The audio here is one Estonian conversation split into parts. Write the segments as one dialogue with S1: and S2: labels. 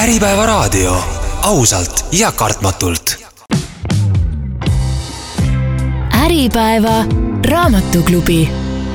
S1: Äripäeva raadio. Ausalt ja kartmatult.
S2: Äripäeva raamatuklubi.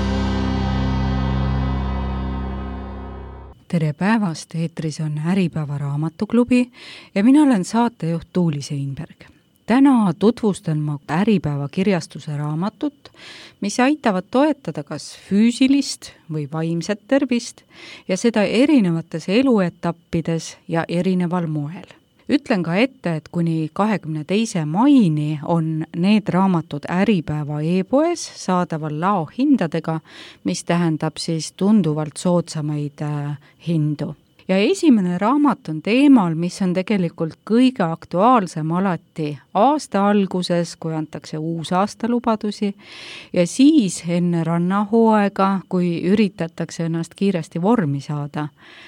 S3: Tere päevast, eetris on Äripäeva raamatuklubi ja mina olen saatejuht Tuuli Seinberg. Täna tutvustan ma Äripäeva kirjastuse raamatut, mis aitavad toetada kas füüsilist või vaimset tervist ja seda erinevates eluetappides ja erineval moel. Ütlen ka ette, et kuni 22. maini on need raamatud Äripäeva e-poes saadaval laohindadega, mis tähendab siis tunduvalt soodsamaid hindu. Ja esimene raamat on teemal, mis on tegelikult kõige aktuaalsem alati aasta alguses, kui antakse uusaasta-lubadusi, ja siis enne rannahooaega, kui üritatakse ennast kiiresti vormi saada.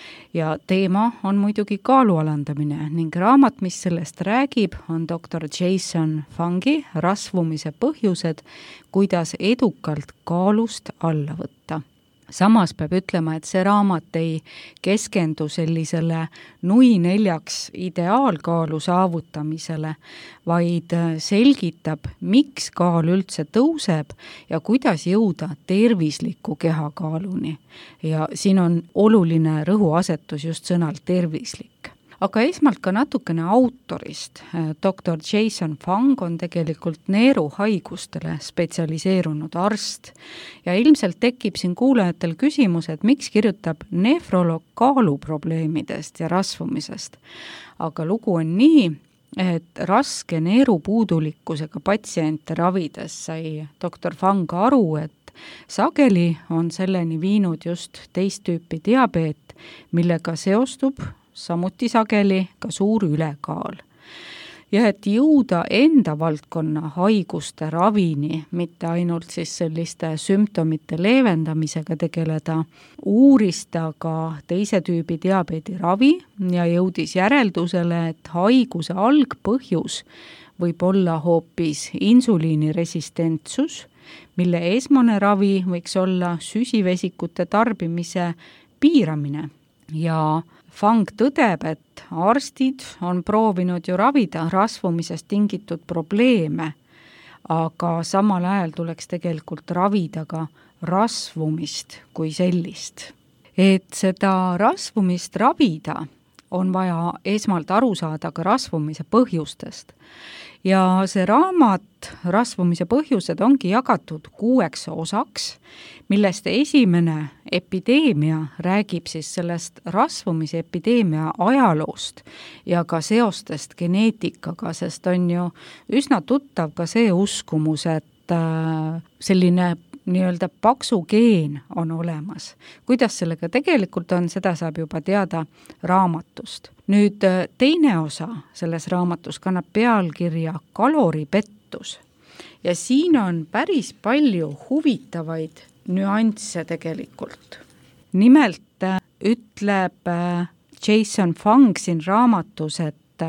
S3: Ja teema on muidugi kaalualandamine ning raamat, mis sellest räägib, on Dr. Jason Fungi rasvumise põhjused, kuidas edukalt kaalust alla võtta. Samas peab ütlema, et see raamat ei keskendu sellisele nui 4 ideaalkaalu saavutamisele, vaid selgitab, miks kaal üldse tõuseb ja kuidas jõuda tervisliku kehakaaluni. Ja siin on oluline rõhuasetus just sõnal tervislik. Aga esmalt ka natukene autorist. Dr. Jason Fung on tegelikult neeruhaigustele spetsialiseerunud arst ja ilmselt tekib siin kuulajatel küsimus, et miks kirjutab nefroloog kaaluprobleemidest ja rasvumisest. Aga lugu on nii, et raske neerupuudulikkusega patsiente ravides sai Dr. Fung aru, et sageli on selleni viinud just teist tüüpi diabeet, millega seostub samuti sageli ka suur ülekaal. Ja et jõuda enda valdkonna haiguste ravini, mitte ainult siis selliste sümptomite leevendamisega tegeleda, uuris ta ka teise tüübi diabeedi ravi ja jõudis järeldusele, et haiguse algpõhjus võib olla hoopis insuliiniresistentsus, mille esmane ravi võiks olla süsivesikute tarbimise piiramine. Ja Fung tõdeb, et arstid on proovinud ju ravida rasvumisest tingitud probleeme, aga samal ajal tuleks tegelikult ravida ka rasvumist kui sellist. Et seda rasvumist ravida, on vaja esmalt aru saada ka rasvumise põhjustest. Ja see raamat rasvumise põhjused ongi jagatud 6 osaks, millest esimene epideemia räägib siis sellest rasvumise epideemia ajaloost ja ka seostest geneetikaga, sest on ju üsna tuttav ka see uskumus, et selline nii-öelda paksu geen on olemas. Kuidas sellega tegelikult on, seda saab juba teada raamatust. Nüüd teine osa selles raamatus kannab pealkirja kaloripettus ja siin on päris palju huvitavaid nüansse tegelikult. Nimelt ütleb Jason Fung siin raamatus, et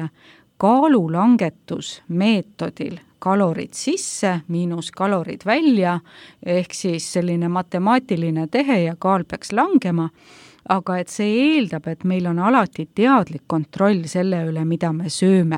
S3: kaalulangetus meetodil kalorid sisse, miinus kalorid välja, ehk siis selline matemaatiline tehe ja kaal peaks langema, aga et see eeldab, et meil on alati teadlik kontroll selle üle, mida me sööme.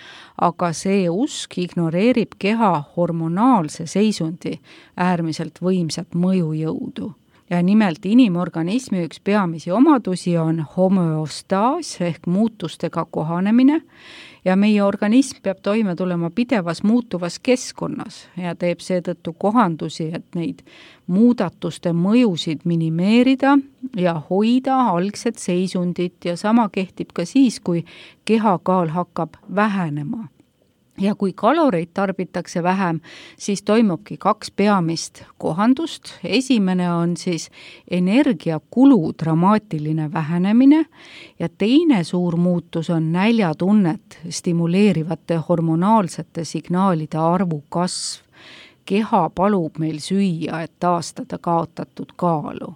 S3: Aga see usk ignoreerib keha hormonaalse seisundi äärmiselt võimsat mõjujõudu. Ja nimelt inimorganismi üks peamisi omadusi on homeostaas ehk muutustega kohanemine ja meie organism peab toime tulema pidevas muutuvas keskkonnas ja teeb seetõttu kohandusi, et neid muudatuste mõjusid minimeerida ja hoida algset seisundit ja sama kehtib ka siis, kui kehakaal hakkab vähenema. Ja kui kaloreid tarbitakse vähem, siis toimubki 2 peamist kohandust. Esimene on siis energiakulu dramaatiline vähenemine ja teine suur muutus on näljatunnet stimuleerivate hormonaalsete signaalide arvu kasv. Keha palub meil süüa, et taastada kaotatud kaalu.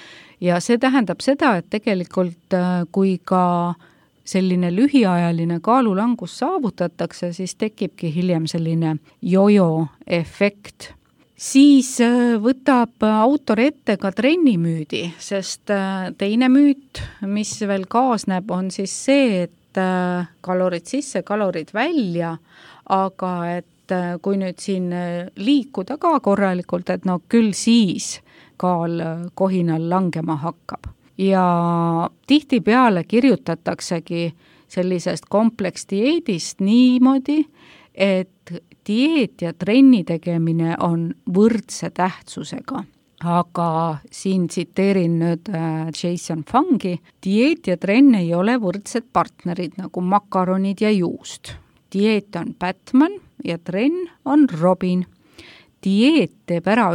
S3: Ja see tähendab seda, et tegelikult kui ka selline lühiajaline kaalulangus saavutatakse, siis tekibki hiljem selline jojo efekt. Siis võtab autor ette ka trennimüüdi, sest teine müüt, mis veel kaasneb, on siis see, et kalorid sisse, kalorid välja, aga et kui nüüd siin liikuda ka korralikult, et no küll siis kaal kohinal langema hakkab. Ja tihtipeale kirjutataksegi sellisest kompleksdieedist niimoodi, et dieet ja trenni tegemine on võrdse tähtsusega. Aga siin tsiteerin nüüd Jason Fungi, dieet ja trenn ei ole võrdsed partnerid nagu makaronid ja juust. Dieet on Batman ja trenn on Robin. Dieet teeb ära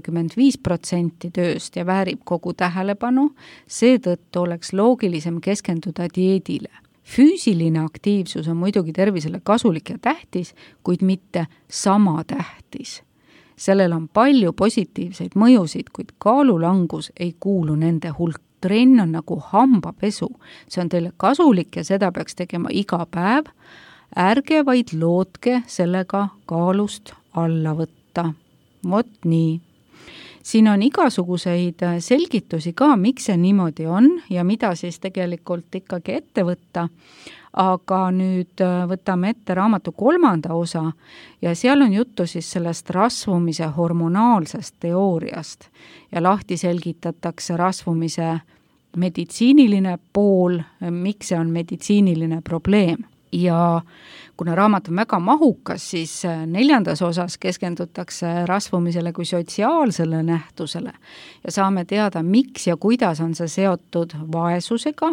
S3: 95% tööst ja väärib kogu tähelepanu, seetõttu oleks loogilisem keskenduda dieedile. Füüsiline aktiivsus on muidugi tervisele kasulik ja tähtis, kuid mitte sama tähtis. Sellel on palju positiivseid mõjusid, kuid kaalulangus ei kuulu nende hulk. Trenn on nagu hambapesu. See on teile kasulik ja seda peaks tegema iga päev. Ärge vaid lootke sellega kaalust alla võtta. Vot nii. Siin on igasuguseid selgitusi ka, miks see niimoodi on ja mida siis tegelikult ikkagi ette võtta. Aga nüüd võtame ette raamatu 3. osa ja seal on juttu siis sellest rasvumise hormonaalsest teooriast ja lahti selgitatakse rasvumise meditsiiniline pool, miks see on meditsiiniline probleem. Ja kuna raamat on väga mahukas, siis 4. osas keskendutakse rasvumisele kui sotsiaalsele nähtusele ja saame teada, miks ja kuidas on see seotud vaesusega.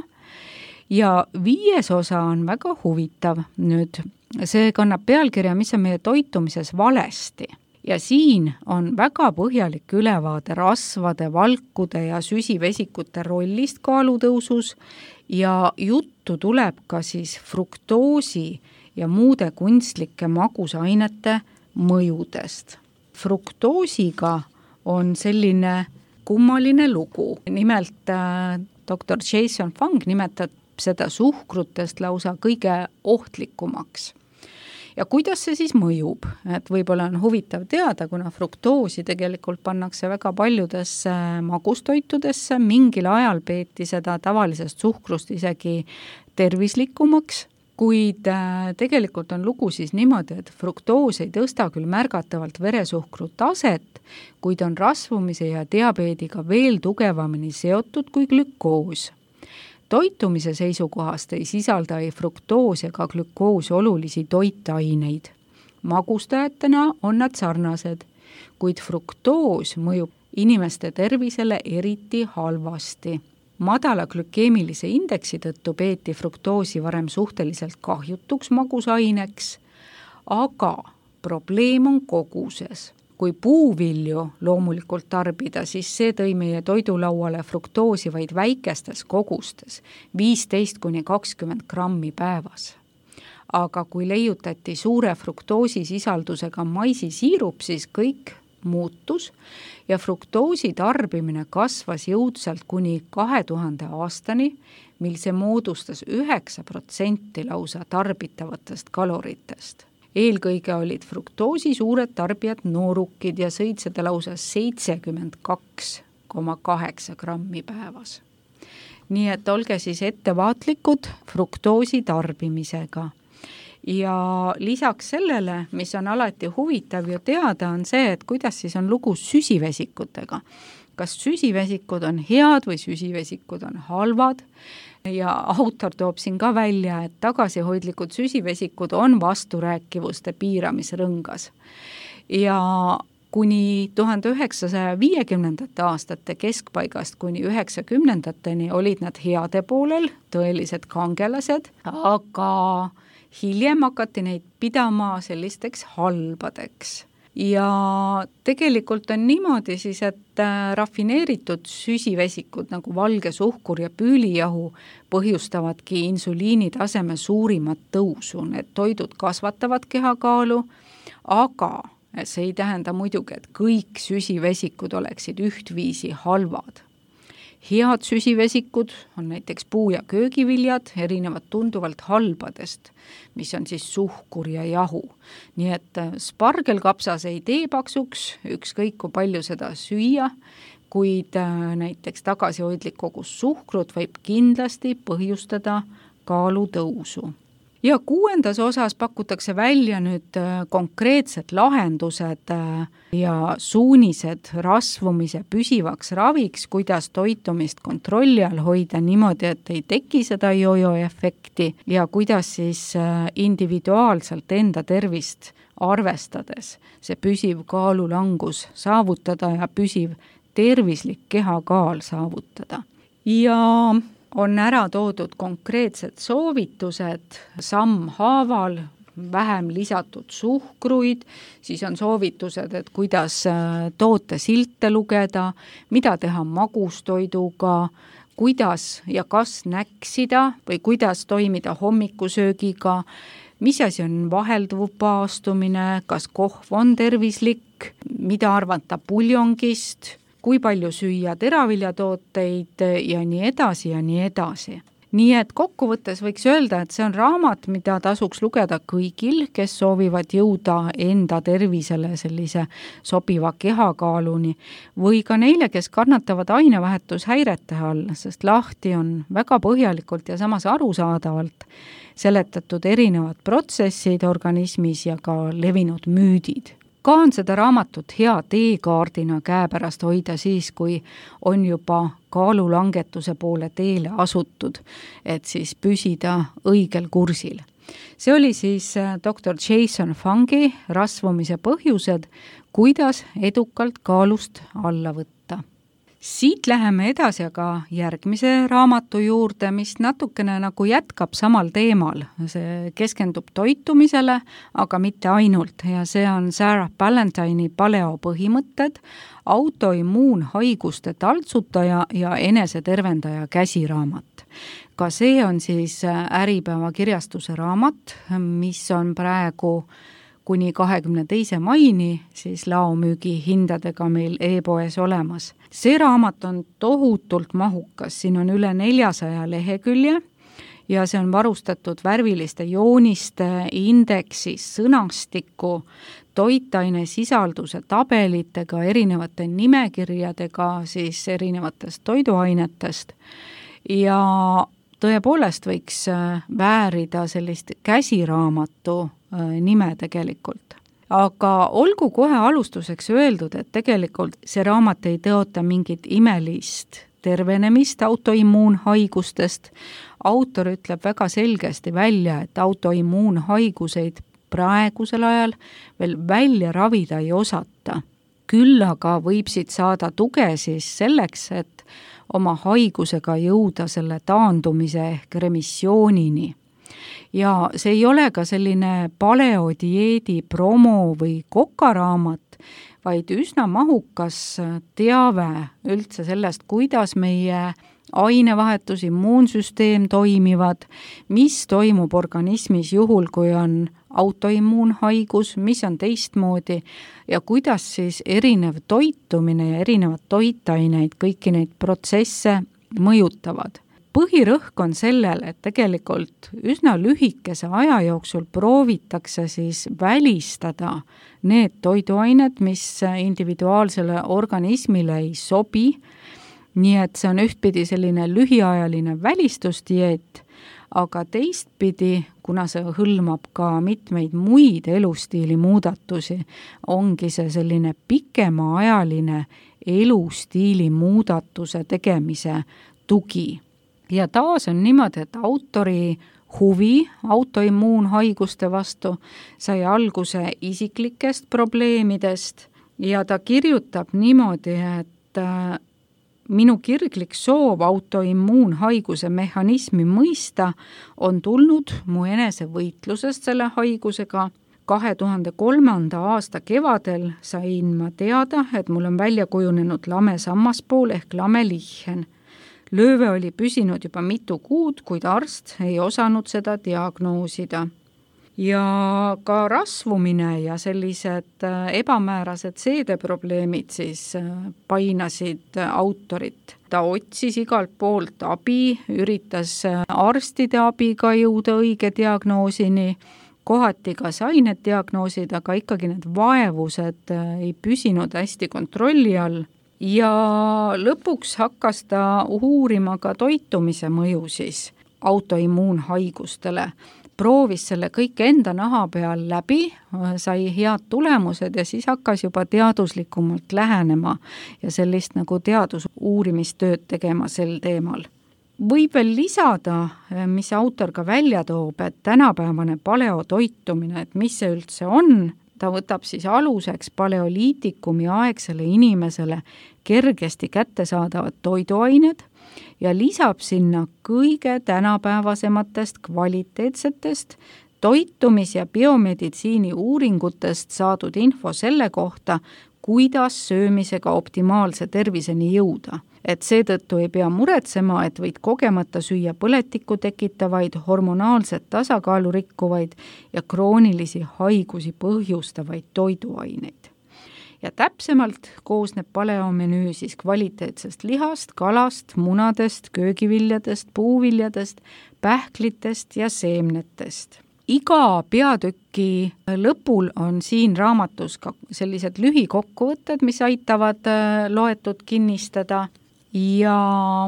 S3: Ja 5. osa on väga huvitav nüüd. See kannab pealkirja, mis on meie toitumises valesti. Ja siin on väga põhjalik ülevaade rasvade, valkude ja süsivesikute rollist kaalutõusus ja juttu tuleb ka siis fruktoosi ja muude kunstlike magusainete mõjudest. Fruktoosiga on selline kummaline lugu. Nimelt Dr. Jason Fung nimetab seda suhkrutest lausa kõige ohtlikumaks. Ja kuidas see siis mõjub? Et võib-olla on huvitav teada, kuna fruktoosi tegelikult pannakse väga paljudesse magustoitudesse, mingil ajal peeti seda tavalisest suhkrust isegi tervislikumaks, kuid tegelikult on lugu siis niimoodi, et fruktoos ei tõsta küll märgatavalt veresuhkru taset, kuid on rasvumise ja diabeediga veel tugevamini seotud kui glükoos. Toitumise seisukohast ei sisalda ei fruktoos ega glükoos olulisi toitaineid. Magustajatena on nad sarnased, kuid fruktoos mõjub inimeste tervisele eriti halvasti. Madala glükeemilise indeksi tõttu peeti fruktoosi varem suhteliselt kahjutuks magusaineks, aga probleem on koguses. Kui puuvilju loomulikult tarbida, siis see tõi meie toidulauale fruktoosi vaid väikestes kogustes, 15–20 grammi päevas. Aga kui leiutati suure fruktoosisisaldusega maisisiirup, siis kõik muutus ja fruktoosi tarbimine kasvas jõudsalt kuni 2000 aastani, mil see moodustas 9% lausa tarbitavatest kaloritest. Eelkõige olid fruktoosi suured tarbijad noorukid ja sõid seda lausa 72,8 grammi päevas. Nii et olge siis ettevaatlikud fruktoosi tarbimisega. Ja lisaks sellele, mis on alati huvitav ju teada, on see, et kuidas siis on lugu süsivesikutega. Kas süsivesikud on head või süsivesikud on halvad? Ja autor toob siin ka välja, et tagasihoidlikud süsivesikud on vasturääkivuste piiramisrõngas. Ja kuni 1950. aastate keskpaigast kuni 90-ndateni olid nad heade poolel, tõelised kangelased, aga hiljem hakati neid pidama sellisteks halbadeks. Ja tegelikult on niimoodi siis, et rafineeritud süsivesikud nagu valge suhkur ja püülijahu põhjustavadki insuliini taseme suurimat tõusu. Need toidud kasvatavad kehakaalu, aga see ei tähenda muidugi, et kõik süsivesikud oleksid ühtviisi halvad. Head süsivesikud on näiteks puu- ja köögiviljad, erinevad tunduvalt halbadest, mis on siis suhkur ja jahu. Nii et spargelkapsas ei tee paksuks, ükskõik kui palju seda süüa, kuid näiteks tagasihoidlik kogus suhkrut võib kindlasti põhjustada kaalutõusu. Ja 6. osas pakutakse välja nüüd konkreetsed lahendused ja suunised rasvumise püsivaks raviks, kuidas toitumist kontrolli all hoida niimoodi, et ei teki seda jojo-efekti ja kuidas siis individuaalselt enda tervist arvestades see püsiv kaalulangus saavutada ja püsiv tervislik kehakaal saavutada. Ja on ära toodud konkreetsed soovitused sammhaaval, vähem lisatud suhkruid, siis on soovitused, et kuidas toote silte lugeda, mida teha magustoiduga, kuidas ja kas näksida või kuidas toimida hommikusöögiga, mis asi on vahelduv paastumine, kas kohv on tervislik, mida arvata puljongist, kui palju süüa teraviljatooteid ja nii edasi ja nii edasi. Nii et kokkuvõttes võiks öelda, et see on raamat, mida tasuks lugeda kõigil, kes soovivad jõuda enda tervisele sellise sobiva kehakaaluni või ka neile, kes kannatavad ainevahetushäirete all, sest lahti on väga põhjalikult ja samas arusaadavalt seletatud erinevad protsessid organismis ja ka levinud müüdid. Ka on seda raamatut hea teekaardina käepärast hoida siis, kui on juba kaalulangetuse poole teele asutud, et siis püsida õigel kursil. See oli siis Dr. Jason Fungi rasvumise põhjused, kuidas edukalt kaalust alla võtta. Siit läheme edasi aga järgmise raamatu juurde, mis natukene nagu jätkab samal teemal. See keskendub toitumisele, aga mitte ainult. Ja see on Sarah Ballantyne'i paleopõhimõtted, autoimmuunhaiguste taltsutaja ja enesetervendaja käsiraamat. Ka see on siis Äripäeva kirjastuse raamat, mis on praegu kuni 22. maini siis laomüügi hindadega meil e-poes olemas. See raamat on tohutult mahukas, siin on üle 400 lehekülje ja see on varustatud värviliste jooniste, indeksis, sõnastiku, toitaine sisalduse tabelitega, erinevate nimekirjadega siis erinevatest toiduainetest ja tõepoolest võiks väärida sellist käsiraamatu nime tegelikult. Aga olgu kohe alustuseks öeldud, et tegelikult see raamat ei tõota mingit imelist tervenemist autoimmuunhaigustest. Autor ütleb väga selgesti välja, et autoimmuunhaiguseid praegusel ajal veel välja ravida ei osata. Küll aga võib siit saada tuge siis selleks, et oma haigusega jõuda selle taandumise ehk remissioonini. Ja see ei ole ka selline paleodieedi promo või kokaraamat, vaid üsna mahukas teave üldse sellest, kuidas meie ainevahetus, immuunsüsteem toimivad, mis toimub organismis juhul, kui on autoimmuunhaigus, mis on teistmoodi ja kuidas siis erinev toitumine ja erinevad toitaineid, kõiki neid protsesse mõjutavad. Põhirõhk on sellel, et tegelikult üsna lühikese aja jooksul proovitakse siis välistada need toiduained, mis individuaalsele organismile ei sobi, nii et see on ühtpidi selline lühiajaline välistusdieet, aga teistpidi, kuna see hõlmab ka mitmeid muid elustiili muudatusi, ongi see selline pikemaajaline elustiili muudatuse tegemise tugi. Ja taas on niimoodi, et autori huvi autoimmuunhaiguste vastu sai alguse isiklikest probleemidest ja ta kirjutab niimoodi, et minu kirglik soov autoimmuunhaiguse mehhanismi mõista on tulnud mu enese võitlusest selle haigusega. 2003. aasta kevadel sain ma teada, et mul on välja kujunenud lame sammaspool ehk lamelichen. Lööve oli püsinud juba mitu kuud, kuid arst ei osanud seda diagnoosida. Ja ka rasvumine ja sellised ebamäärased seedeprobleemid siis painasid autorit. Ta otsis igalt poolt abi, üritas arstide abiga jõuda õige diagnoosini, kohati ka sai need diagnoosid, aga ikkagi need vaevused ei püsinud hästi kontrolli all. Ja lõpuks hakkas ta uurima ka toitumise mõju siis autoimmuunhaigustele. Proovis selle kõik enda naha peal läbi, sai head tulemused ja siis hakkas juba teaduslikumalt lähenema ja sellist nagu teadusuurimistööd tegema sel teemal. Võib veel lisada, mis autor ka välja toob, et tänapäevane paleotoitumine, et mis see üldse on, ta võtab siis aluseks paleoliitikumi aegsele inimesele kergesti kättesaadavad toiduained ja lisab sinna kõige tänapäevasematest kvaliteetsetest toitumis- ja biomeditsiini uuringutest saadud info selle kohta, kuidas söömisega optimaalse terviseni jõuda. Et seetõttu ei pea muretsema, et võid kogemata süüa põletikku tekitavaid, hormonaalset tasakaalu rikkuvaid ja kroonilisi haigusi põhjustavaid toiduaineid. Ja täpsemalt koosneb paleomenüü siis kvaliteetsest lihast, kalast, munadest, köögiviljadest, puuviljadest, pähklitest ja seemnetest. Iga peatüki lõpul on siin raamatus ka sellised lühikokkuvõtted, mis aitavad loetud kinnistada ja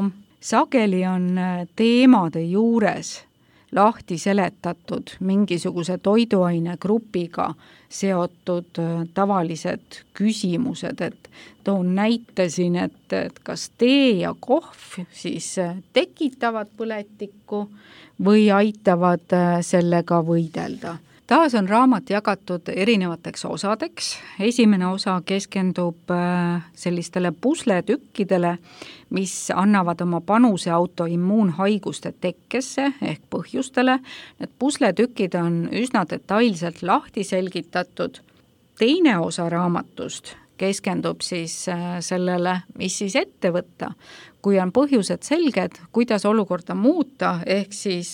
S3: sageli on teemade juures lahti seletatud mingisuguse toiduainegrupiga seotud tavalised küsimused, et toon näite siin, et kas tee ja kohv siis tekitavad põletikku või aitavad sellega võidelda. Taas on raamat jagatud erinevateks osadeks. Esimene osa keskendub sellistele pusletükkidele, mis annavad oma panuse autoimmuunhaiguste tekkesse ehk põhjustele. Need pusletükid on üsna detailselt lahti selgitatud. Teine osa raamatust keskendub siis sellele, mis siis ette võtta, kui on põhjused selged, kuidas olukorda muuta, ehk siis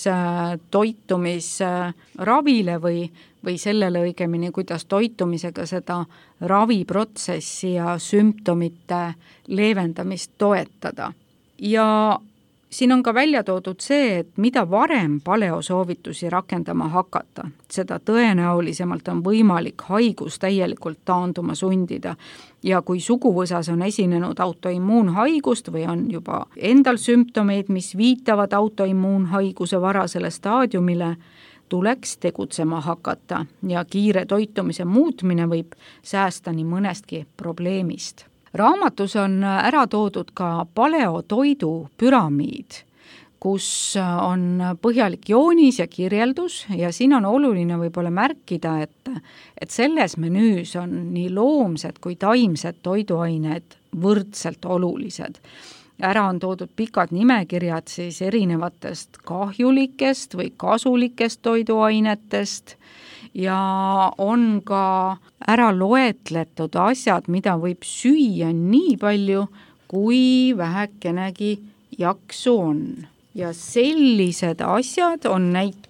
S3: toitumisravile või sellele õigemini, kuidas toitumisega seda raviprotsessi ja sümptomite leevendamist toetada. Ja siin on ka välja toodud see, et mida varem paleosoovitusi rakendama hakata, seda tõenäolisemalt on võimalik haigus täielikult taanduma sundida. Ja kui suguvõsas on esinenud autoimmuunhaigust või on juba endal sümptomeid, mis viitavad autoimmuunhaiguse varasele staadiumile, tuleks tegutsema hakata ja kiire toitumise muutmine võib säästa nii mõnestki probleemist. Raamatus on ära toodud ka paleotoidu püramiid, kus on põhjalik joonis ja kirjeldus ja siin on oluline võib-olla märkida, et selles menüüs on nii loomsed kui taimsed toiduained võrdselt olulised. Ära on toodud pikad nimekirjad siis erinevatest kahjulikest või kasulikest toiduainetest ja on ka ära loetletud asjad, mida võib süüa nii palju, kui vähekenegi jaksu on. Ja sellised asjad on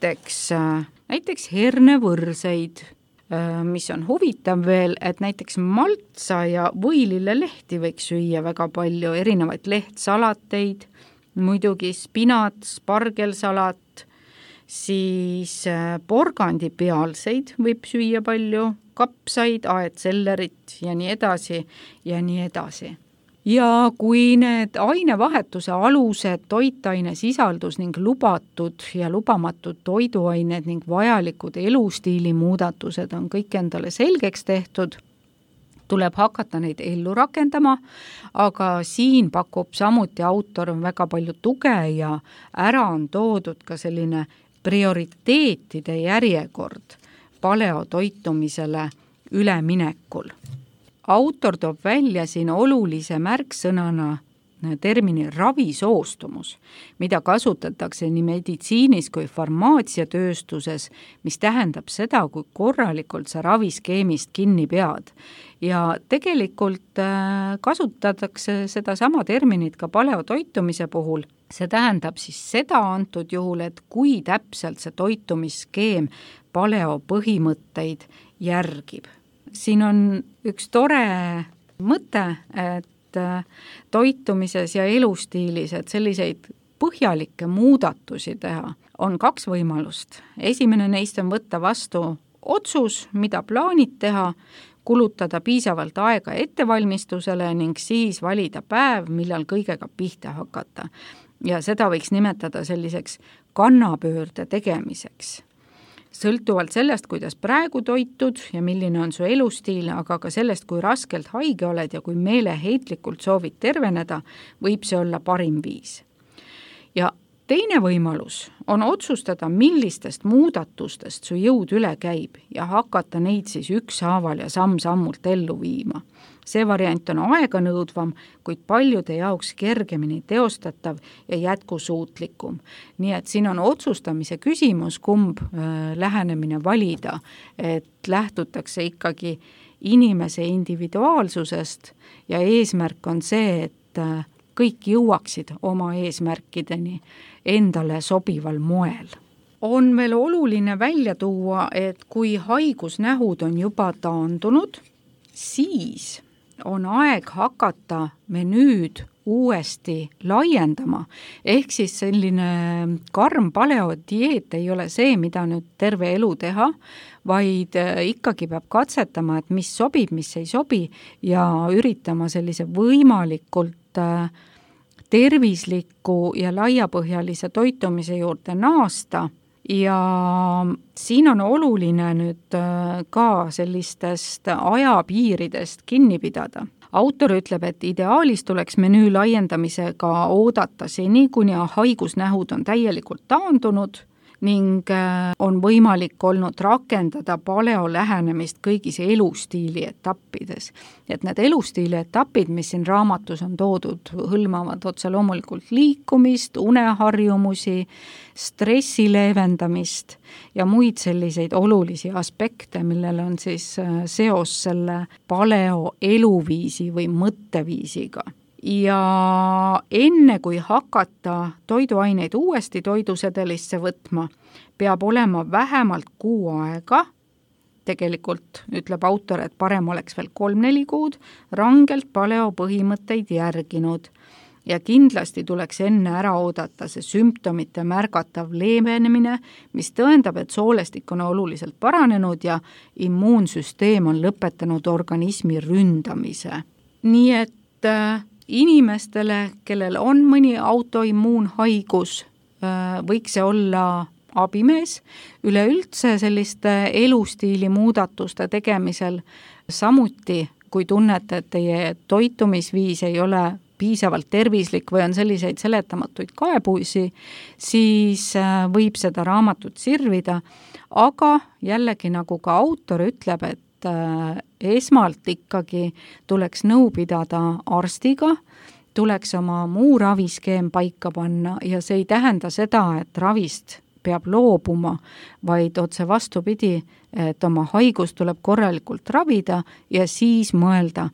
S3: näiteks hernevõrseid, mis on huvitav veel, et näiteks maltsa ja võilillelehti võiks süüa väga palju, erinevaid lehtsalateid, muidugi spinat, spargelsalat, siis porgandipealseid võib süüa palju, kapsaid, aedsellerit ja nii edasi ja nii edasi. Ja kui need ainevahetuse alused, toitaine sisaldus ning lubatud ja lubamatud toiduained ning vajalikud elustiili muudatused on kõik endale selgeks tehtud, tuleb hakata neid ellu rakendama, aga siin pakub samuti autor väga palju tuge ja ära on toodud ka selline prioriteetide järjekord paleotoitumisele üleminekul. Autor toob välja siin olulise märksõnana termini ravisoostumus, mida kasutatakse nii meditsiinis kui farmaatsiatööstuses, mis tähendab seda, kui korralikult sa raviskeemist kinni pead. Ja tegelikult kasutatakse seda sama terminit ka paleotoitumise puhul. See tähendab siis seda antud juhul, et kui täpselt see toitumisskeem paleopõhimõtteid järgib. Siin on üks tore mõte, et toitumises ja elustiilis, et selliseid põhjalikke muudatusi teha, on kaks võimalust. Esimene neist on võtta vastu otsus, mida plaanid teha, kulutada piisavalt aega ettevalmistusele ning siis valida päev, millal kõigega pihta hakata. ja seda võiks nimetada selliseks kannapöörde tegemiseks. Sõltuvalt sellest, kuidas praegu toitud ja milline on su elustiil, aga ka sellest, kui raskelt haige oled ja kui meeleheitlikult soovid terveneda, võib see olla parim viis. Ja teine võimalus on otsustada, millistest muudatustest su jõud üle käib ja hakata neid siis ükshaaval ja samm-sammult ellu viima. See variant on aeganõudvam, kuid paljude jaoks kergemini teostatav ja jätkusuutlikum. Nii et siin on otsustamise küsimus, kumb lähenemine valida, et lähtutakse ikkagi inimese individuaalsusest ja eesmärk on see, et kõik jõuaksid oma eesmärkideni endale sobival moel. On veel oluline välja tuua, et kui haigusnähud on juba taandunud, siis on aeg hakata menüüd uuesti laiendama, ehk siis selline karm paleodieet ei ole see, mida nüüd terve elu teha, vaid ikkagi peab katsetama, et mis sobib, mis ei sobi ja üritama sellise võimalikult tervisliku ja laiapõhjalise toitumise juurde naasta. Ja siin on oluline nüüd ka sellistest ajapiiridest kinni pidada. Autor ütleb, et ideaalis tuleks menüü laiendamisega oodata seni, kuni haigusnähud on täielikult taandunud ning on võimalik olnud rakendada paleo lähenemist kõigis elustiili etappides. Et need elustiili etapid, mis siin raamatus on toodud, hõlmavad otse loomulikult liikumist, uneharjumusi, stressi leevendamist ja muid selliseid olulisi aspekte, millel on siis seos selle paleo eluviisi või mõtteviisiga. Ja enne kui hakata toiduaineid uuesti toidusedelisse võtma, peab olema vähemalt 6 aega, tegelikult ütleb autor, et parem oleks veel 3-4 kuud, rangelt paleo põhimõtteid järginud. Ja kindlasti tuleks enne ära oodata see sümptomite märgatav leevenemine, mis tõendab, et soolestik on oluliselt paranenud ja immuunsüsteem on lõpetanud organismi ründamise. Nii et inimestele, kellel on mõni autoimmuunhaigus, võiks see olla abimees, üleüldse selliste elustiili muudatuste tegemisel, samuti kui tunnete, et teie toitumisviis ei ole piisavalt tervislik või on selliseid seletamatuid kaebusi, siis võib seda raamatut sirvida, aga jällegi nagu ka autor ütleb, et esmalt ikkagi tuleks nõu pidada arstiga, tuleks oma muu raviskeem paika panna ja see ei tähenda seda, et ravist peab loobuma, vaid otse vastupidi, et oma haigus tuleb korralikult ravida ja siis mõelda,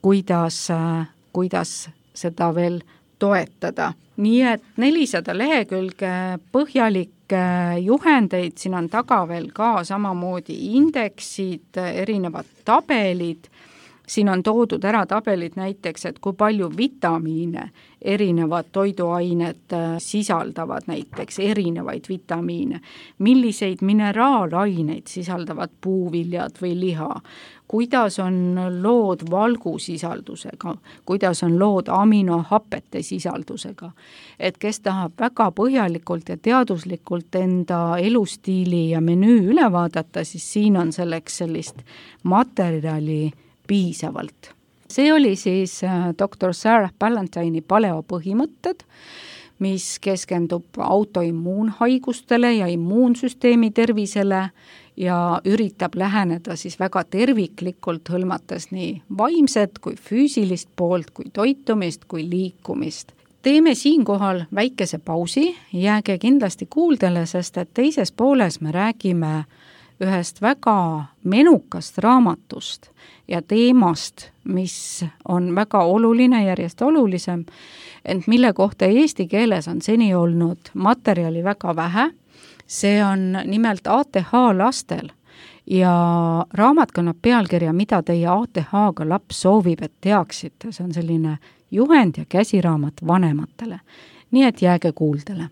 S3: kuidas seda veel toetada. Nii et 400 lehekülge põhjalik juhendeid, siin on taga veel ka samamoodi indeksid, erinevad tabelid, siin on toodud ära tabelid näiteks, et kui palju vitamiine erinevad toiduained sisaldavad, näiteks erinevaid vitamiine, milliseid mineraalaineid sisaldavad puuviljad või liha, kuidas on lood valgusisaldusega, kuidas on lood aminohapete sisaldusega. Et kes tahab väga põhjalikult ja teaduslikult enda elustiili ja menüü üle vaadata, siis siin on selleks sellist materjali piisavalt. See oli siis Dr. Sarah Ballantyne'i paleo põhimõtted, mis keskendub autoimmuunhaigustele ja immuunsüsteemi tervisele ja üritab läheneda siis väga terviklikult, hõlmates nii vaimset kui füüsilist poolt, kui toitumist, kui liikumist. Teeme siinkohal väikese pausi, jääge kindlasti kuuldele, sest et teises pooles me räägime ühest väga menukast raamatust ja teemast, mis on väga oluline, järjest olulisem, ent mille kohta eesti keeles on seni olnud materjali väga vähe. See on nimelt ATH lastel ja raamat kannab pealkirja, mida teie ATH-ga laps soovib, et teaksite. See on selline juhend ja käsiraamat vanematele. Nii et jääge kuuldele.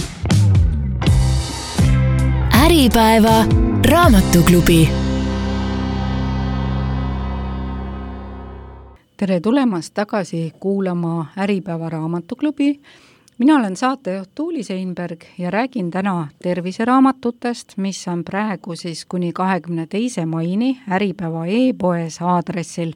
S2: Äripäeva raamatuklubi.
S3: Tere tulemast tagasi kuulama Äripäeva raamatuklubi mina olen saatejuht Tuuli Seinberg ja räägin täna terviseraamatutest, mis on praegu siis kuni 22. maini Äripäeva e-poes aadressil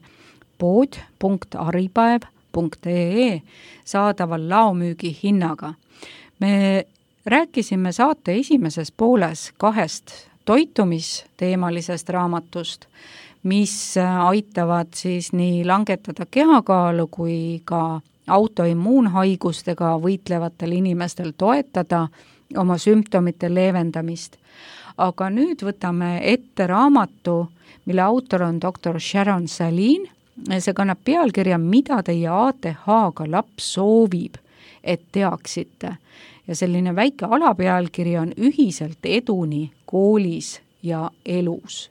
S3: pood.aripäev.ee saadaval laomüügi hinnaga. Me rääkisime saate esimeses pooles 2 toitumisteemalisest raamatust, mis aitavad siis nii langetada kehakaalu kui ka autoimmuunhaigustega võitlevatel inimestel toetada oma sümptomite leevendamist. Aga nüüd võtame ette raamatu, mille autor on doktor Sharon Salin. See kannab pealkirja Mida teie ATH-ga laps soovib, et teaksite. Ja selline väike alapealkiri on Ühiselt eduni koolis ja elus.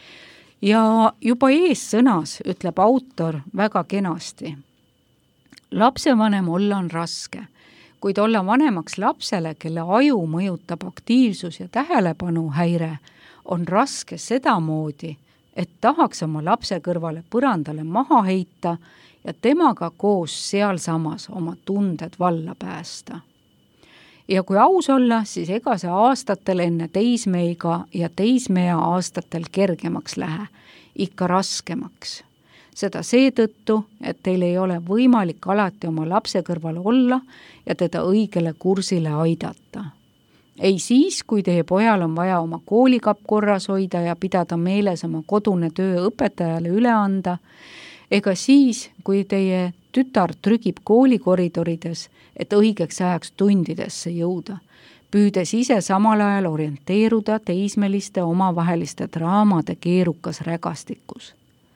S3: Ja juba eessõnas ütleb autor väga kenasti. Lapsevanem olla on raske, kuid olla vanemaks lapsele, kelle aju mõjutab aktiivsus ja tähelepanu häire, on raske sedamoodi, et tahaks oma lapse kõrvale põrandale maha heita ja temaga koos sealsamas oma tunded valla päästa. Ja kui aus olla, siis ega see aastatel enne teismeiga ja teismea aastatel kergemaks lähe, ikka raskemaks. Seda seetõttu, et teil ei ole võimalik alati oma lapse kõrval olla ja teda õigele kursile aidata. Ei siis, kui teie pojal on vaja oma koolikapp korras hoida ja pidada meeles oma kodune töö õpetajale üle anda, ega siis, kui teie tütar trügib koolikoridorides, et õigeks ajaks tundidesse jõuda, püüdes ise samal ajal orienteeruda teismeliste omavaheliste draamade keerukas rägastikus.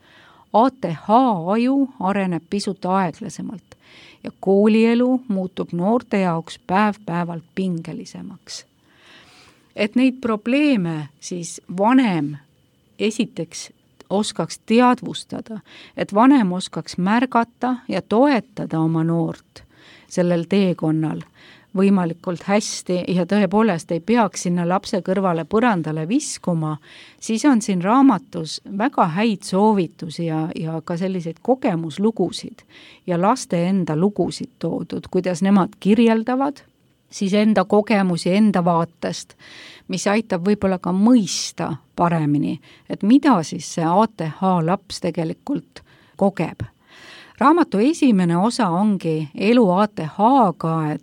S3: ATH aju areneb pisut aeglasemalt ja koolielu muutub noorte jaoks päev-päevalt pingelisemaks. Et neid probleeme siis vanem esiteks oskaks teadvustada, et vanem oskaks märgata ja toetada oma noort sellel teekonnal võimalikult hästi ja tõepoolest ei peaks sinna lapse kõrvale põrandale viskuma, siis on siin raamatus väga häid soovitusi ja ka selliseid kogemuslugusid ja laste enda lugusid toodud, kuidas nemad kirjeldavad siis enda kogemusi enda vaatest, mis aitab võib-olla ka mõista paremini, et mida siis see ATH laps tegelikult kogeb. Raamatu esimene osa ongi elu ATH-ga, et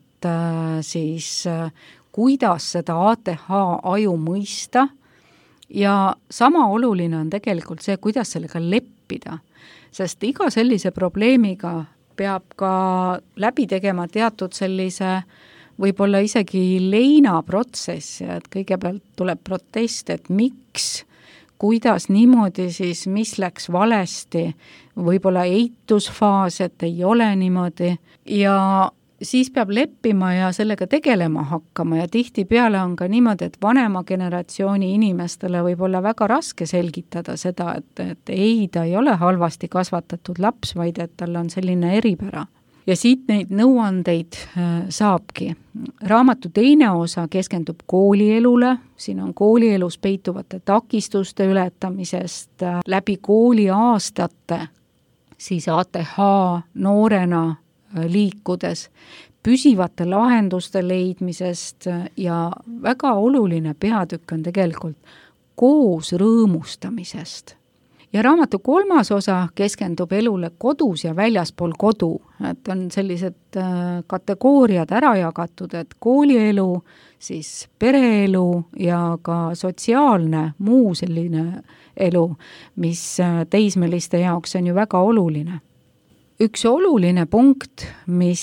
S3: siis kuidas seda ATH aju mõista ja sama oluline on tegelikult see, kuidas sellega leppida, sest iga sellise probleemiga peab ka läbi tegema teatud sellise võib-olla isegi leinaprotsess, et kõigepealt tuleb protest, et miks, kuidas niimoodi siis, mis läks valesti, võib-olla eitusfaas, et ei ole niimoodi ja siis peab leppima ja sellega tegelema hakkama ja tihtipeale on ka niimoodi, et vanema generatsiooni inimestele võib olla väga raske selgitada seda, et ei, ta ei ole halvasti kasvatatud laps, vaid et tal on selline eripära. Ja siit neid nõuandeid saabki. Raamatu teine osa keskendub koolielule, siin on koolielus peituvate takistuste ületamisest läbi kooliaastate, siis ATH noorena liikudes, püsivate lahenduste leidmisest ja väga oluline peatükk on tegelikult koos rõõmustamisest. Ja raamatu kolmas osa keskendub elule kodus ja väljaspool kodu, et on sellised kategooriad ära jagatud, et koolielu, siis pereelu ja ka sotsiaalne muu selline elu, mis teismeliste jaoks on ju väga oluline. Üks oluline punkt, mis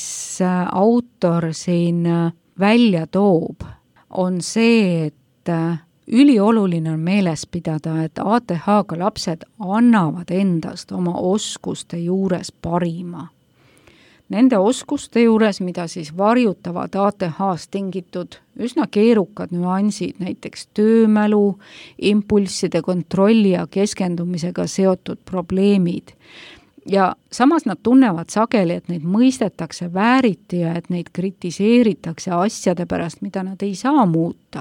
S3: autor siin välja toob, on see, et ülioluline on meeles pidada, et ATH-ga lapsed annavad endast oma oskuste juures parima. Nende oskuste juures, mida siis varjutavad ATH-st tingitud üsna keerukad nüansid, näiteks töömälu, impulsside kontrolli ja keskendumisega seotud probleemid. Ja samas nad tunnevad sageli, et neid mõistetakse vääriti ja et neid kritiseeritakse asjade pärast, mida nad ei saa muuta.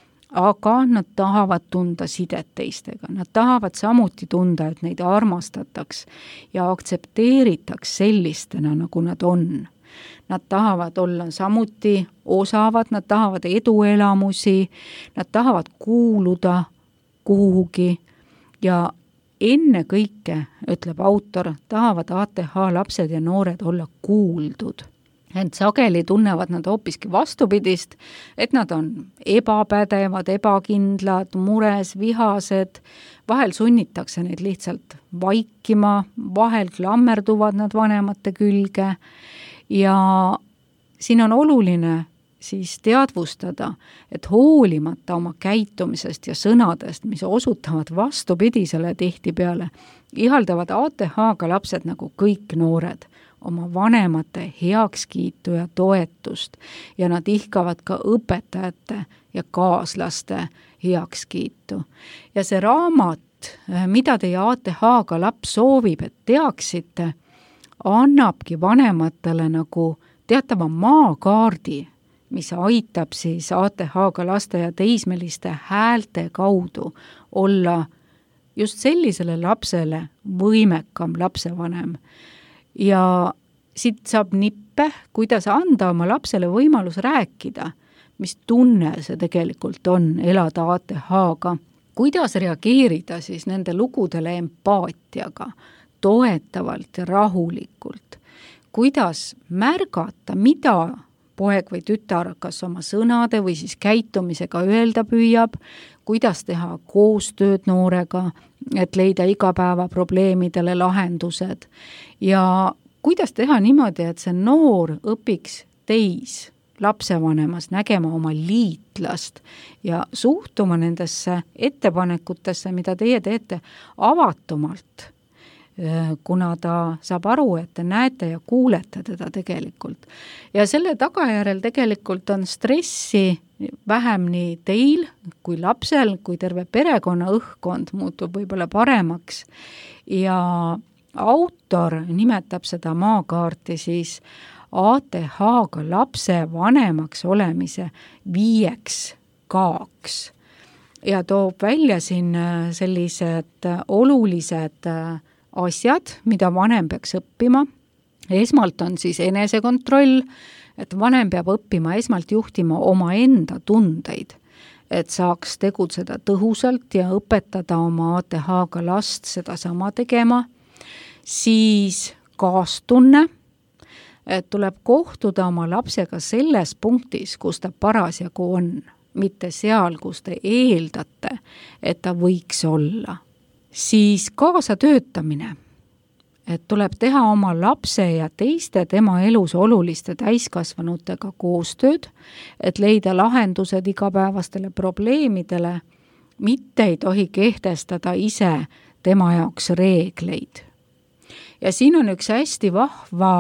S3: Aga nad tahavad tunda sidet teistega. Nad tahavad samuti tunda, et neid armastataks ja aktsepteeritaks sellistena, nagu nad on. nad tahavad olla samuti osavad, nad tahavad eduelamusi, nad tahavad kuuluda kuhugi ja ennekõike, ütleb autor, tahavad ATH lapsed ja noored olla kuuldud. Ent sageli tunnevad nad hoopiski vastupidist, et nad on ebapädevad, ebakindlad, mures, vihased, vahel sunnitakse neid lihtsalt vaikima, vahel klammerduvad nad vanemate külge ja siin on oluline siis teadvustada, et hoolimata oma käitumisest ja sõnadest, mis osutavad vastupidisele tihtipeale, ihaldavad ATH-ga lapsed nagu kõik noored oma vanemate heakskiitu ja toetust ja nad ihkavad ka õpetajate ja kaaslaste heakskiitu. Ja see raamat, mida teie ATH-ga laps soovib, et teaksite, annabki vanematele nagu teatava maakaardi, mis aitab siis ATH-ga laste ja teismeliste häälte kaudu olla just sellisele lapsele võimekam lapsevanem. Ja siit saab nippe, kuidas anda oma lapsele võimalus rääkida, mis tunne see tegelikult on elada ATH-ga, kuidas reageerida siis nende lugudele empaatiaga, toetavalt ja rahulikult, kuidas märgata, mida poeg või tütar kas oma sõnade või siis käitumisega öelda püüab, kuidas teha koostööd noorega, et leida igapäeva probleemidele lahendused ja kuidas teha niimoodi, et see noor õpiks teis lapsevanemas nägema oma liitlast ja suhtuma nendesse ettepanekutesse, mida teie teete avatumalt, kuna ta saab aru, et te näete ja kuulete teda tegelikult. Ja selle tagajärjel tegelikult on stressi vähem nii teil kui lapsel, kui terve perekonna õhkkond muutub võib-olla paremaks. Ja autor nimetab seda maakaarti siis ATH-ga lapse vanemaks olemise 5 K-ks. Ja toob välja siin sellised olulised asjad, mida vanem peaks õppima. Esmalt on siis enesekontroll, et vanem peab õppima esmalt juhtima oma enda tundeid, et saaks tegutseda tõhusalt ja õpetada oma ATH-ga last seda sama tegema. Siis kaastunne, et tuleb kohtuda oma lapsega selles punktis, kus ta parasjagu on, mitte seal, kus te eeldate, et ta võiks olla. Siis kaasatöötamine, et tuleb teha oma lapse ja teiste tema elus oluliste täiskasvanutega koostööd, et leida lahendused igapäevastele probleemidele, mitte ei tohi kehtestada ise tema jaoks reegleid. Ja siin on üks hästi vahva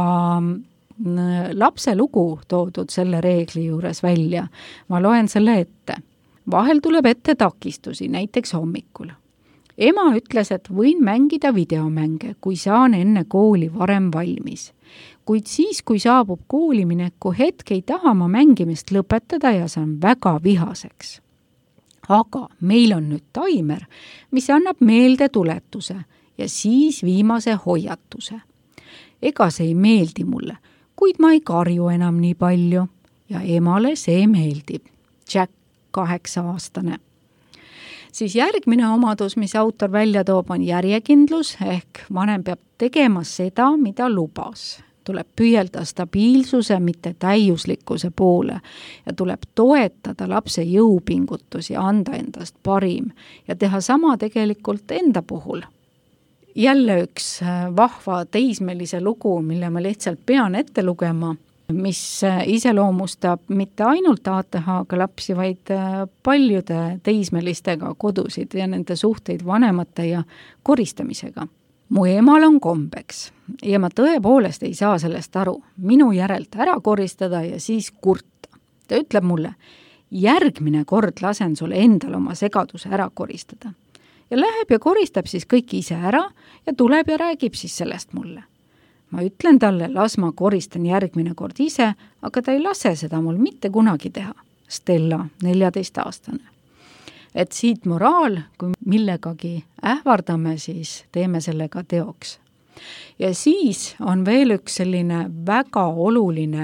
S3: lapse lugu toodud selle reegli juures välja. Ma loen selle ette. Vahel tuleb ette takistusi, näiteks hommikul. Ema ütles, et võin mängida videomänge, kui saan enne kooli varem valmis. Kuid siis, kui saabub koolimineku hetk, ei taha ma mängimist lõpetada ja saan väga vihaseks. Aga meil on nüüd taimer, mis annab meelde tuletuse ja siis viimase hoiatuse. Ega see ei meeldi mulle, kuid ma ei karju enam nii palju ja emale see meeldib. Jack, 8-aastane. Siis järgmine omadus, mis autor välja toob, on järjekindlus, ehk vanem peab tegema seda, mida lubas. Tuleb püüelda stabiilsuse, mitte täiuslikkuse poole ja tuleb toetada lapse jõupingutusi, anda endast parim ja teha sama tegelikult enda puhul. Jälle üks vahva teismelise lugu, mille ma lihtsalt pean ette lugema, mis iseloomustab mitte ainult ATH-ga lapsi, vaid paljude teismelistega kodusid ja nende suhteid vanemate ja koristamisega. Mu emal on kombeks ja ma tõepoolest ei saa sellest aru. Minu järelt ära koristada ja siis kurta. Ta ütleb mulle, järgmine kord lasen sulle endal oma segaduse ära koristada. Ja läheb ja koristab siis kõik ise ära ja tuleb ja räägib siis sellest mulle. Ma ütlen talle, las ma koristan järgmine kord ise, aga ta ei lase seda mul mitte kunagi teha. Stella, 14-aastane. Et siit moraal, kui millegagi ähvardame, siis teeme sellega teoks. Ja siis on veel üks selline väga oluline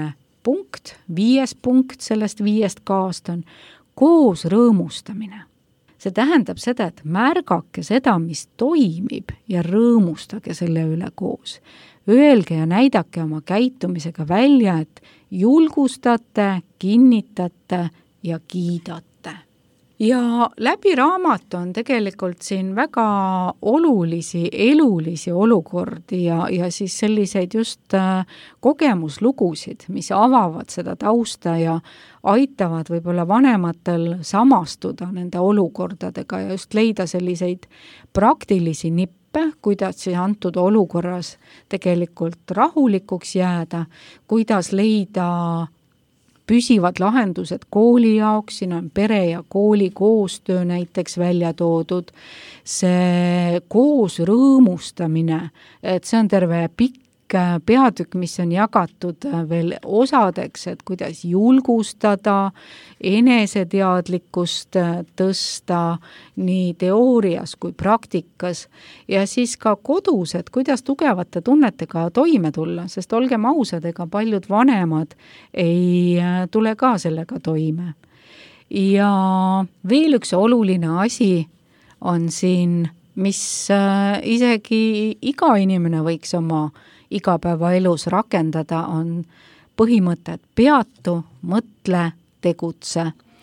S3: punkt, 5. punkt sellest 5 K-st on koos rõõmustamine. See tähendab seda, et märgake seda, mis toimib ja rõõmustage selle üle koos. Öelge ja näidake oma käitumisega välja, et julgustate, kinnitate ja kiidate. Ja läbi raamatu on tegelikult siin väga olulisi elulisi olukordi ja siis selliseid just kogemuslugusid, mis avavad seda tausta ja aitavad võib-olla vanematel samastuda nende olukordadega ja just leida selliseid praktilisi nippe, kuidas siis antud olukorras tegelikult rahulikuks jääda, kuidas leida püsivad lahendused kooli jaoks, siin on pere ja kooli koostöö näiteks välja toodud, see koos rõõmustamine, et see on terve pikk peatükk, mis on jagatud veel osadeks, et kuidas julgustada, eneseteadlikkust tõsta nii teoorias kui praktikas ja siis ka kodus, et kuidas tugevate tunnetega toime tulla, sest olgem ausad, ega paljud vanemad ei tule ka sellega toime. Ja veel üks oluline asi on siin, mis isegi iga inimene võiks oma igapäevaelus rakendada, on põhimõte, et peatu, mõtle, tegutse.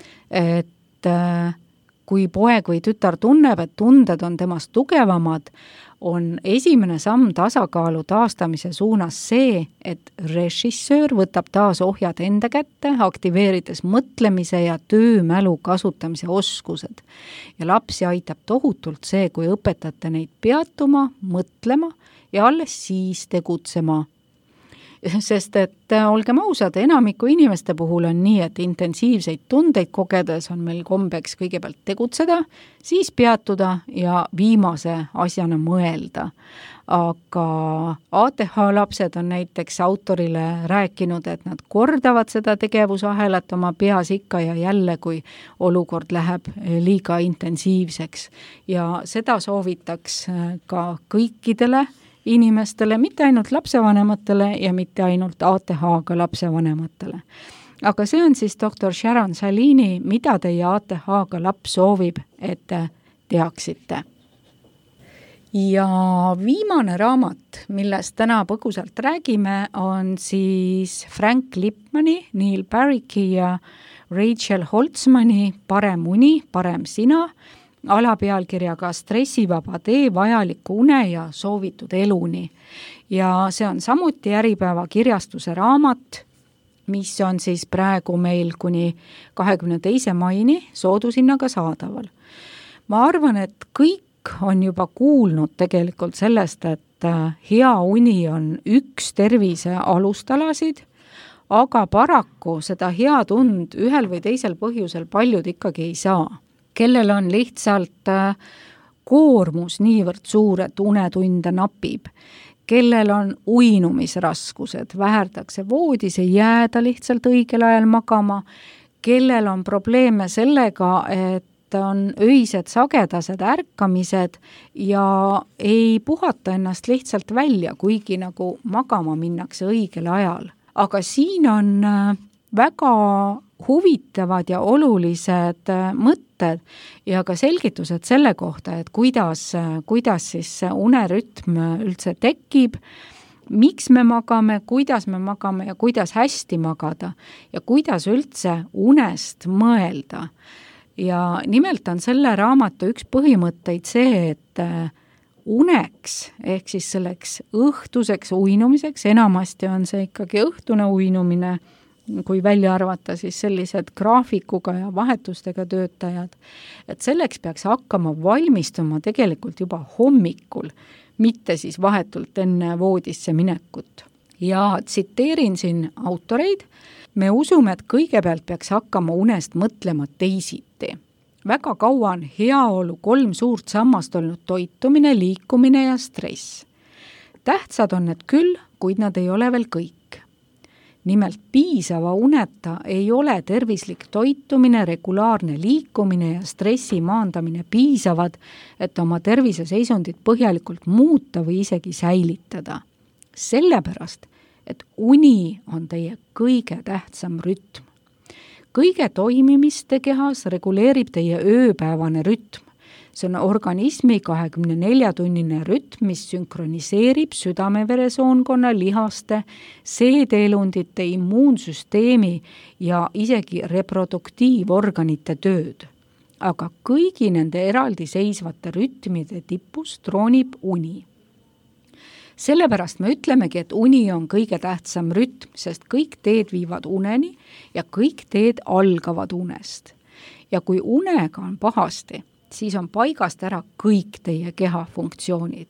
S3: Et kui poeg või tütar tunneb, et tunded on temast tugevamad, on esimene samm tasakaalu taastamise suunas see, et režissöör võtab taas ohjad enda kätte, aktiveerides mõtlemise ja töömälu kasutamise oskused. Ja lapsi aitab tohutult see, kui õpetate neid peatuma, mõtlema ja alles siis tegutsema. Sest et olgem ausad, enamiku inimeste puhul on nii, et intensiivseid tundeid kogedes on meil kombeks kõigepealt tegutseda, siis peatuda ja viimase asjana mõelda. Aga ATH lapsed on näiteks autorile rääkinud, et nad kordavad seda tegevusahelat oma peas ikka ja jälle, kui olukord läheb liiga intensiivseks. Ja seda soovitaks ka kõikidele inimestele, mitte ainult lapsevanematele ja mitte ainult ATH-ga lapsevanematele. Aga see on siis doktor Sharon Salini, mida teie ATH-ga laps soovib, et teaksite. Ja viimane raamat, millest täna põgusalt räägime, on siis Frank Lipmani, Neil Barricki ja Rachel Holtzmani Parem uni, parem sina, alapealkirjaga Stressivaba tee vajaliku une ja soovitud eluni. Ja see on samuti Äripäeva kirjastuse raamat, mis on siis praegu meil kuni 22. maini soodushinnaga saadaval. Ma arvan, et kõik on juba kuulnud tegelikult sellest, et hea uni on üks tervise alustalasid, aga paraku seda head und ühel või teisel põhjusel paljud ikkagi ei saa. Kellel on lihtsalt koormus niivõrd suur, et unetunde napib, kellel on uinumisraskused, väherdakse voodis, ei jääda lihtsalt õigel ajal magama, kellel on probleeme sellega, et on öised sagedased ärkamised ja ei puhata ennast lihtsalt välja, kuigi nagu magama minnakse õigel ajal. Aga siin on väga huvitavad ja olulised mõtted ja ka selgitused selle kohta, et kuidas siis see unerütm üldse tekib, miks me magame ja kuidas hästi magada ja kuidas üldse unest mõelda. Ja nimelt on selle raamatu üks põhimõtteid see, et uneks ehk siis selleks õhtuseks uinumiseks, enamasti on see ikkagi õhtune uinumine, kui välja arvata siis sellised graafikuga ja vahetustega töötajad, et selleks peaks hakkama valmistuma tegelikult juba hommikul, mitte siis vahetult enne voodisse minekut. Ja tsiteerin siin autoreid, me usume, et kõigepealt peaks hakkama unest mõtlema teisiti. Väga kaua on heaolu 3 suurt sammast olnud toitumine, liikumine ja stress. Tähtsad on need küll, kuid nad ei ole veel kõik. Nimelt piisava uneta ei ole tervislik toitumine, regulaarne liikumine ja stressi maandamine piisavad, et oma terviseseisundit põhjalikult muuta või isegi säilitada. Sellepärast et uni on teie kõige tähtsam rütm. Kõige toimimiste kehas reguleerib teie ööpäevane rütm. See on organismi 24-tunnine rütm, mis sünkroniseerib südame-veresoonkonna, lihaste, seedeelundite, immuunsüsteemi ja isegi reproduktiivorganite tööd. Aga kõigi nende eraldiseisvate rütmide tipus troonib uni. Sellepärast me ütlemegi, et uni on kõige tähtsam rütm, sest kõik teed viivad uneni ja kõik teed algavad unest. Ja kui unega on pahasti, siis on paigast ära kõik teie keha funktsioonid.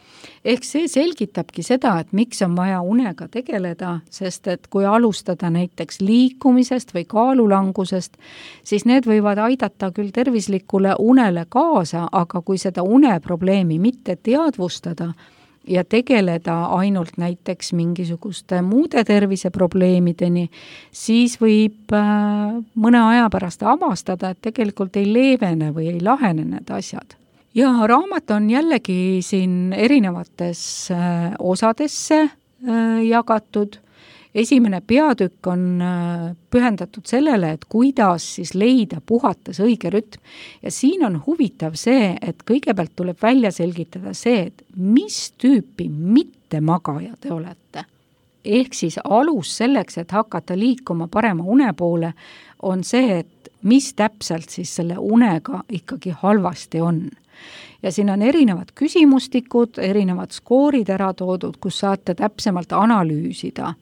S3: Ehk see selgitabki seda, et miks on vaja unega tegeleda, sest et kui alustada näiteks liikumisest või kaalulangusest, siis need võivad aidata küll tervislikule unele kaasa, aga kui seda uneprobleemi mitte teadvustada ja tegeleda ainult näiteks mingisuguste muude terviseprobleemideni, siis võib mõne aja pärast avastada, et tegelikult ei leevene või ei lahene need asjad. Ja raamat on jällegi siin erinevates osadesse jagatud. Esimene peatükk on pühendatud sellele, et kuidas siis leida puhates õige rütm. Ja siin on huvitav see, et kõigepealt tuleb välja selgitada see, et mis tüüpi mittemagaja te olete. Ehk siis alus selleks, et hakata liikuma parema une poole, on see, et mis täpselt siis selle unega ikkagi halvasti on. Ja siin on erinevad küsimustikud, erinevad skoorid ära toodud, kus saate täpsemalt analüüsida.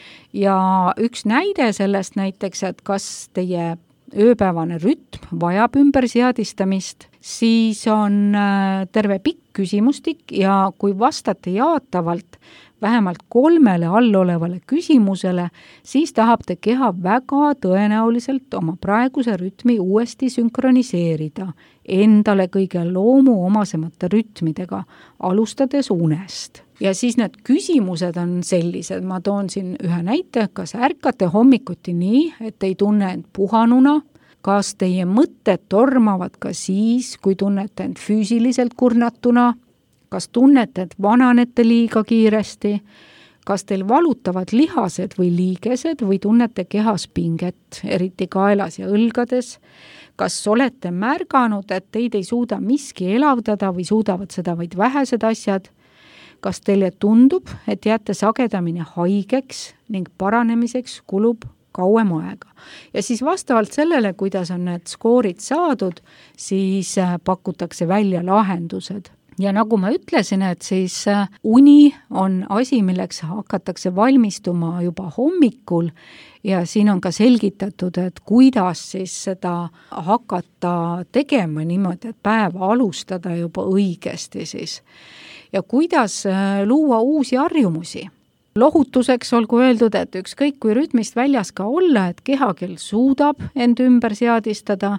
S3: Ja üks näide sellest näiteks, et kas teie ööpäevane rütm vajab ümberseadistamist, siis on terve pikk küsimustik ja kui vastate jaatavalt vähemalt 3 allolevale küsimusele, siis tahab te keha väga tõenäoliselt oma praeguse rütmi uuesti sünkroniseerida endale kõige loomuomasemate rütmidega, alustades unest. Ja siis need küsimused on sellised, ma toon siin ühe näite, kas ärkate hommikuti nii, et ei tunne end puhanuna, kas teie mõtted tormavad ka siis, kui tunnete end füüsiliselt kurnatuna, kas tunnete, et vananete liiga kiiresti, kas teil valutavad lihased või liigesed või tunnete kehas pinget, eriti kaelas ja õlgades, kas olete märganud, et teid ei suuda miski elavdada või suudavad seda vaid vähesed asjad, kas teile tundub, et jääte sagedamini haigeks ning paranemiseks kulub kauem aega. Ja siis vastavalt sellele, kuidas on need skoorid saadud, siis pakutakse välja lahendused. Ja nagu ma ütlesin, et siis uni on asi, milleks hakatakse valmistuma juba hommikul ja siin on ka selgitatud, et kuidas siis seda hakata tegema niimoodi, et päeva alustada juba õigesti siis. Ja kuidas luua uusi harjumusi. Lohutuseks olgu öeldud, et ükskõik kui rütmist väljas ka olla, et kehakeel suudab end ümber seadistada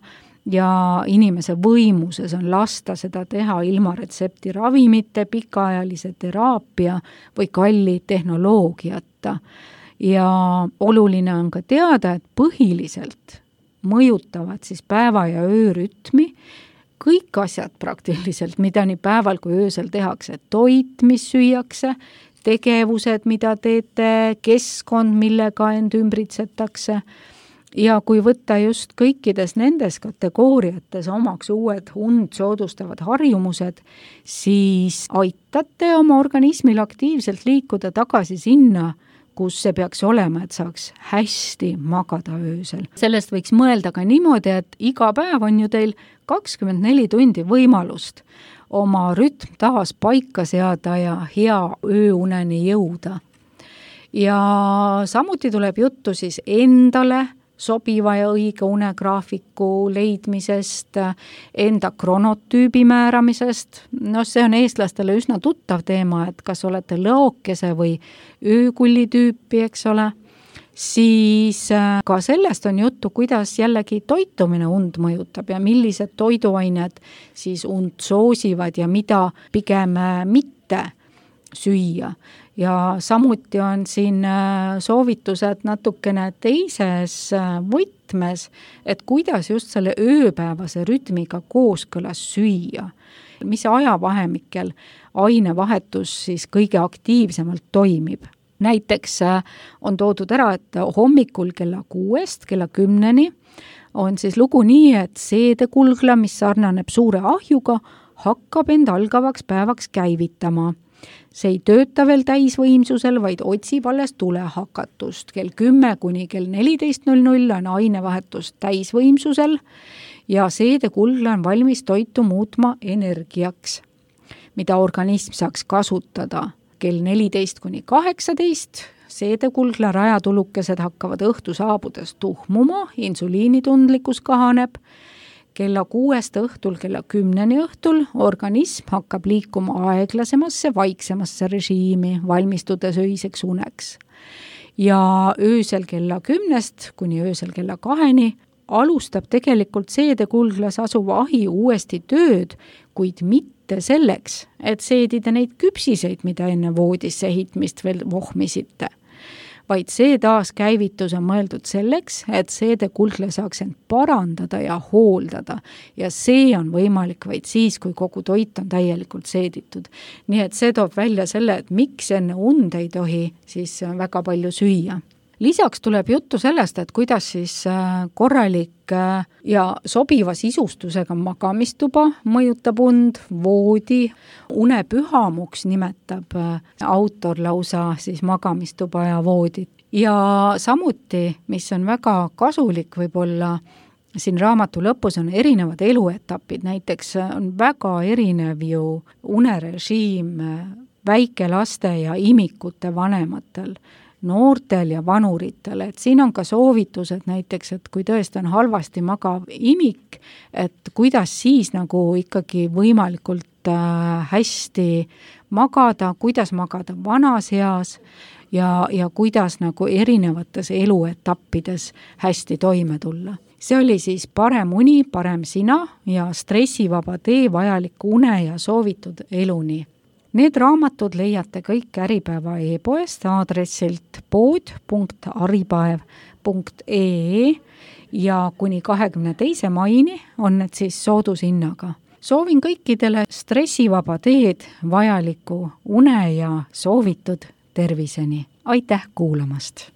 S3: ja inimese võimuses on lasta seda teha ilma retsepti ravimite, pikaajalise teraapia või kalli tehnoloogiata. Ja oluline on ka teada, et põhiliselt mõjutavad siis päeva- ja öörütmi kõik asjad praktiliselt, mida nii päeval kui öösel tehakse, toit, mis süüakse, tegevused, mida teete, keskkond, millega end ümbritsetakse. Ja kui võtta just kõikides nendes kategooriates omaks uued und soodustavad harjumused, siis aitate oma organismil aktiivselt liikuda tagasi sinna, kus see peaks olema, et saaks hästi magada öösel. Sellest võiks mõelda ka niimoodi, et iga päev on ju teil 24 tundi võimalust oma rütm taas paika seada ja hea ööuneni jõuda. Ja samuti tuleb juttu siis endale sobiva ja õige unegraafiku leidmisest, enda kronotüübi määramisest. No see on eestlastele üsna tuttav teema, et kas olete lõokese või öökulli tüüpi, eks ole. Siis ka sellest on juttu, kuidas jällegi toitumine und mõjutab ja millised toiduained siis und soosivad ja mida pigem mitte süüa. Ja samuti on siin soovitused natukene teises võtmes, et kuidas just selle ööpäevase rütmiga kooskõlas süüa. Mis ajavahemikkel ainevahetus siis kõige aktiivsemalt toimib. näiteks on toodud ära, et hommikul kella 6 kella 10 on siis lugu nii, et seedekulgla, mis sarnaneb suure ahjuga, hakkab end algavaks päevaks käivitama. See ei tööta veel täisvõimsusel, vaid otsib alles tulehakatust. Kell 10 kuni kell 14.00 on ainevahetus täisvõimsusel ja seedekulgla on valmis toitu muutma energiaks, mida organism saaks kasutada. Kell 14 kuni 18 seedekulgla rajatulukesed hakkavad õhtu saabudes tuhmuma, insuliinitundlikkus kahaneb. Kella 6 õhtul, kella 10 õhtul organism hakkab liikuma aeglasemasse, vaiksemasse režiimi, valmistudes öiseks uneks. Ja öösel kella 10 kuni öösel kella 2 alustab tegelikult seedekulglas asuva ahi uuesti tööd, kuid mitte selleks, et seedida neid küpsiseid, mida enne voodisse heitmist veel vohmisite, vaid see taaskäivitus on mõeldud selleks, et seedekulgla saaks end parandada ja hooldada. Ja see on võimalik vaid siis, kui kogu toit on täielikult seeditud. Nii et see toob välja selle, et miks enne und ei tohi siis väga palju süüa. Lisaks tuleb juttu sellest, et kuidas siis korralik ja sobiva sisustusega magamistuba mõjutab und, voodi, unepühamuks nimetab autor lausa siis magamistuba ja voodit. Ja samuti, mis on väga kasulik võib-olla, siin raamatu lõpus on erinevad eluetapid, näiteks on väga erinev ju unerežiim väikelaste ja imikute vanematel, noortel ja vanuritel, et siin on ka soovitused näiteks, et kui tõesti on halvasti magav imik, et kuidas siis nagu ikkagi võimalikult hästi magada, kuidas magada vanas eas ja kuidas nagu erinevates eluetappides hästi toime tulla. See oli siis Parem uni, parem sina ja stressivaba tee vajaliku une ja soovitud eluni. Need raamatud leiate kõik Äripäeva e-poest aadressilt pood.aripaev.ee ja kuni 22. maini on need siis soodushinnaga. Soovin kõikidele stressivaba teed vajaliku une ja soovitud terviseni. Aitäh kuulamast!